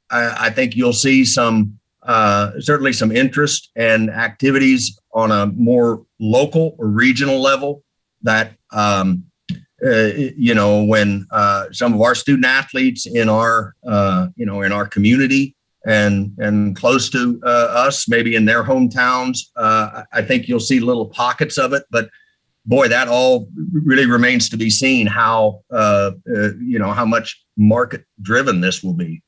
I think you'll see certainly some interest and activities on a more local or regional level that, when some of our student athletes in our community and close to us, maybe in their hometowns, I think you'll see little pockets of it. But boy, that all really remains to be seen how much market driven this will be.